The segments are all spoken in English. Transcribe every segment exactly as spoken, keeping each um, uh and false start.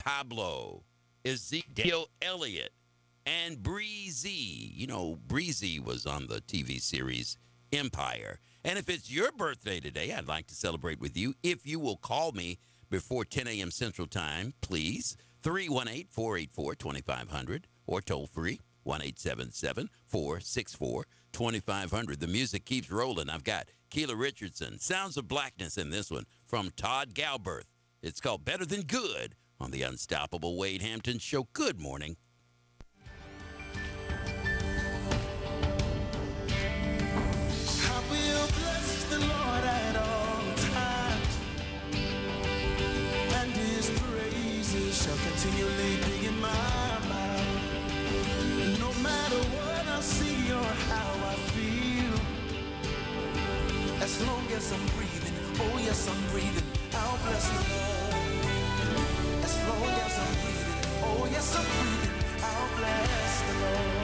Pablo, Ezekiel Elliott, and Breezy. You know, Breezy was on the T V series Empire. And if it's your birthday today, I'd like to celebrate with you. If you will call me before ten a.m. Central Time, please, three one eight, four eight four, two five zero zero or toll free, one eight seven seven, four six four, two five zero zero. The music keeps rolling. I've got Keela Richardson, Sounds of Blackness in this one from Todd Galberth. It's called Better Than Good on the Unstoppable Wade Hampton Show. Good morning. I will bless the Lord at all times, and his praises shall continually be in my mouth. No matter what I see or how I feel, as long as I'm breathing, oh yes, I'm breathing, I'll bless the Lord. As long as I'm breathing, oh yes, I'm breathing, I'll bless the Lord.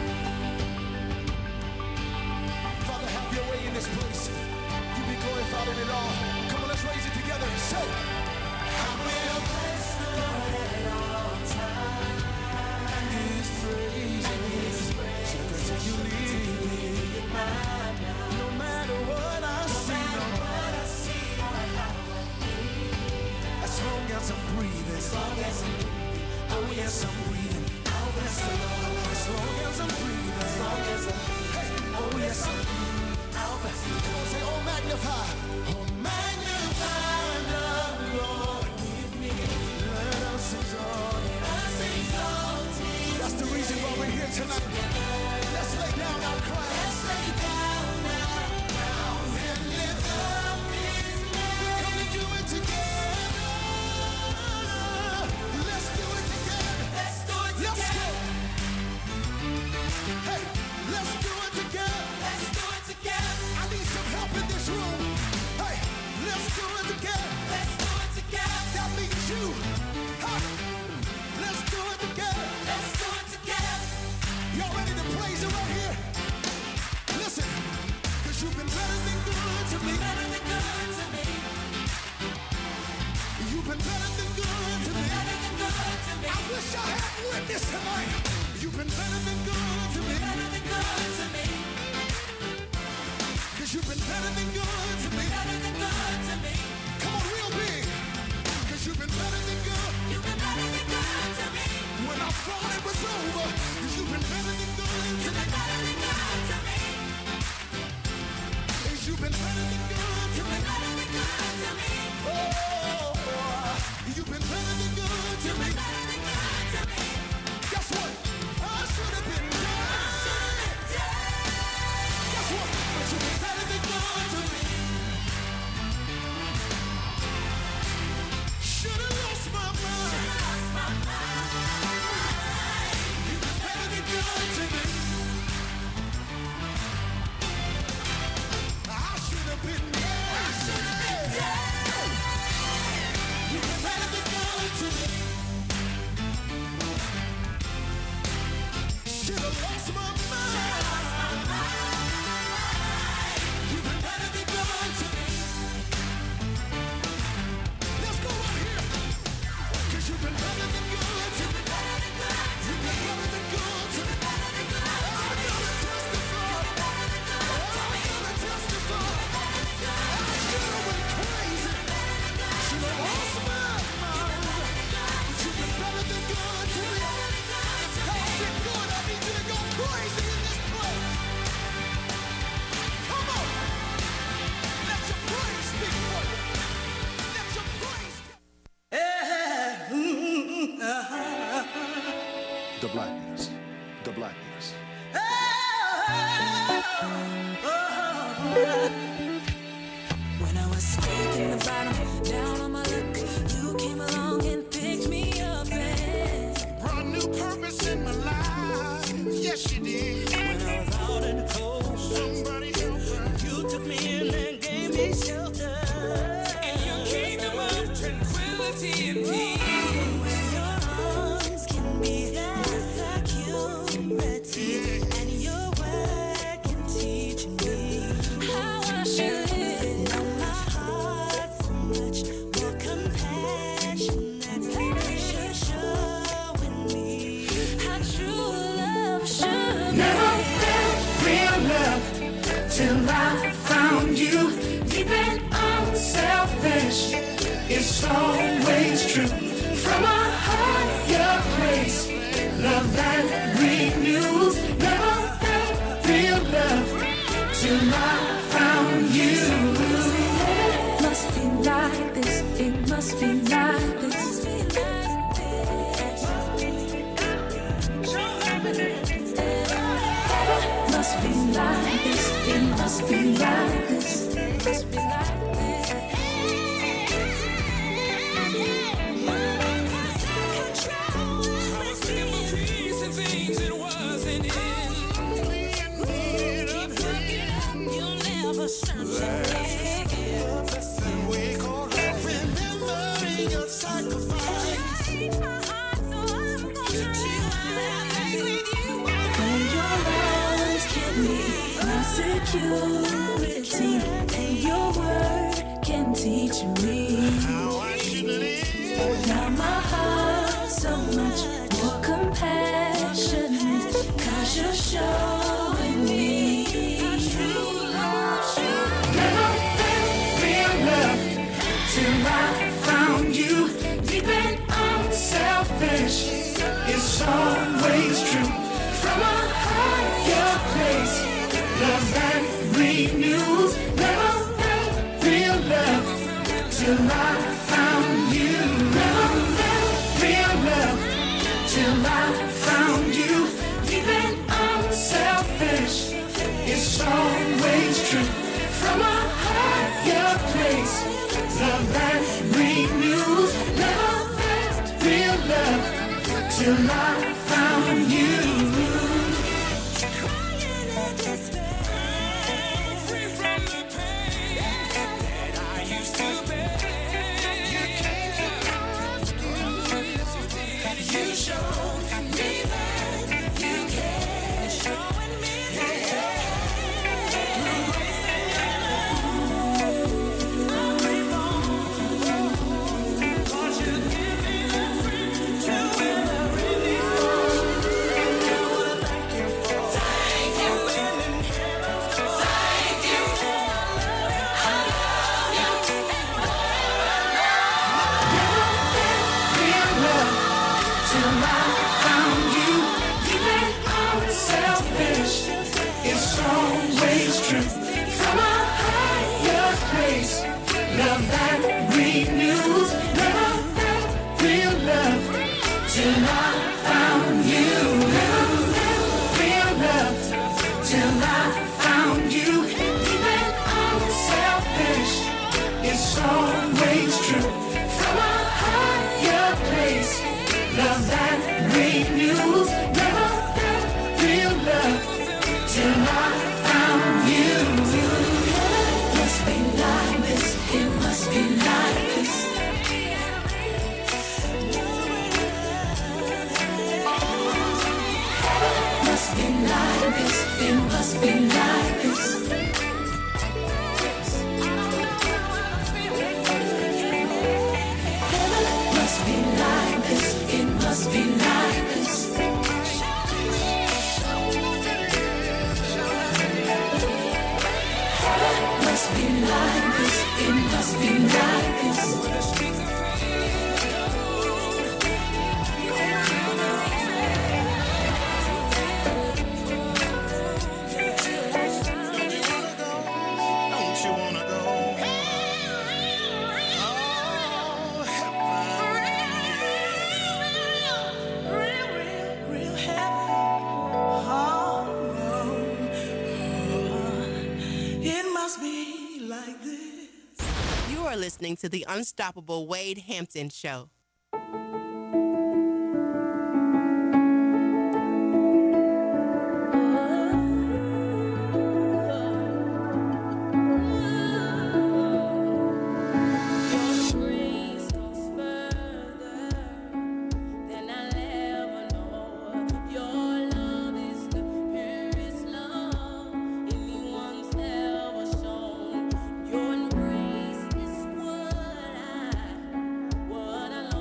Father, have your way in this place. You be glorified in it all. Come on, let's raise it together and say, I will bless the Lord at all times, and his praises shall continually be in my mouth. No matter what I see, no what I see or how I feel, as long as I'm breathing, as long as I'm breathing, oh yes, I'm breathing, I'll bless the Lord. As long as I'm breathing, as long as I'm breathing, oh yes, I'm breathing. Come on, say, oh magnify, oh magnify the Lord with me. Let us exalt him. Let's exalt him. That's the reason why we're here tonight. Let's lay down our crown. Let's lay down our crowns and lift up his name. Come and do it together. Let's do it together. Let's do it together. Let's go. Hey, let's do it together. Let's do it together. I need some help in this room. Hey, let's do it together. Let's do it together. That means you. Huh? Let's do it together. Let's do it together. Y'all ready to praise him right here? Listen, cause you've been better than good to me. Better than good to me. You've been better than good to me. Better than good to me. I wish I had witness tonight. You've been better than good to me. Better than good to me. Cause you've been better than good to me. Better than good to me. Come on, real big. Cause you've been better than good. You've been better than good to me. When I thought it was over, you've been better than good to me. You've been better than good to me. Cause you've been better than good to me. Better than good to me. Oh, you've been better than good to me. Better than good to me. Guess what? I should have been dead. I should have been dead. Guess what? But you've been better than good to me. Should have lost my mind. Should have lost my mind. You've been better than good to me. I should have been dead. I should have been dead. You've been better than good to me. Should have lost my mind. You've been better than good to me. Let's go right here. Cause you've been better than good to me. You've been better than good to me. I'm gonna testify. I'm gonna testify. I should have went crazy. Should have lost my mind. But you've been better than good to me. How's it good? I need you to go crazy in this place. Come on. Let your praise speak for you. Let your praise. The blackness. The blackness. When I was taking the bottom down on my luck, you came along and picked me up and Brought new purpose in my life. Yes, you did. when I was out in the cold, Somebody help her. you took me in and gave me shelter. In your kingdom of tranquility and peace. When your arms can be my security, and your word can teach me how I should live. Know my heart so much more compassion that's purity, and your word can teach me how I should live. Now my heart's so much more compassionate, 'cause you're showing me true love. Never felt real love till I found you. Deep and unselfish, it's always true. From a higher place, love that renews. Never felt real love till I found you. Never felt real love till I found you. Deep and unselfish, it's always true. From a higher place, love that renews. Never felt real love till I found you. Listening to the Unstoppable Wade Hampton Show. What I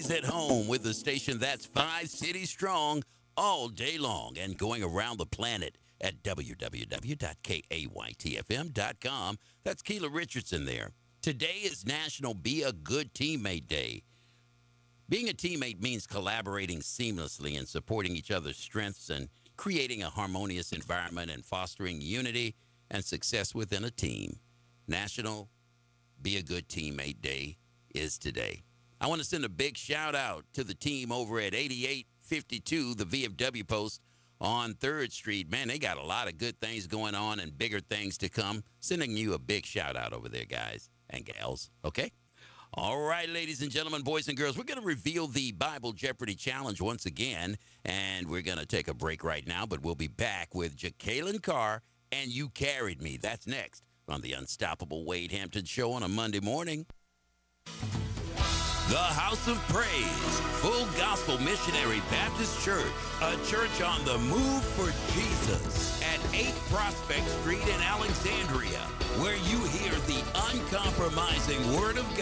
Everybody's at home with a station that's five cities strong all day long and going around the planet at w w w dot k a y t f m dot com. That's Keela Richardson there. Today is National Be a Good Teammate Day. Being a teammate means collaborating seamlessly and supporting each other's strengths and creating a harmonious environment and fostering unity and success within a team. National Be a Good Teammate Day is today. I want to send a big shout out to the team over at eighty-eight fifty-two, the V F W post on third Street. Man, they got a lot of good things going on and bigger things to come. Sending you a big shout out over there, guys and gals, okay? All right, ladies and gentlemen, boys and girls, we're going to reveal the Bible Jeopardy Challenge once again, and we're going to take a break right now, but we'll be back with Jacqueline Carr and You Carried Me. That's next on the Unstoppable Wade Hampton Show on a Monday morning. The House of Praise, Full Gospel Missionary Baptist Church, a church on the move for Jesus at eight Prospect Street in Alexandria, where you hear the uncompromising Word of God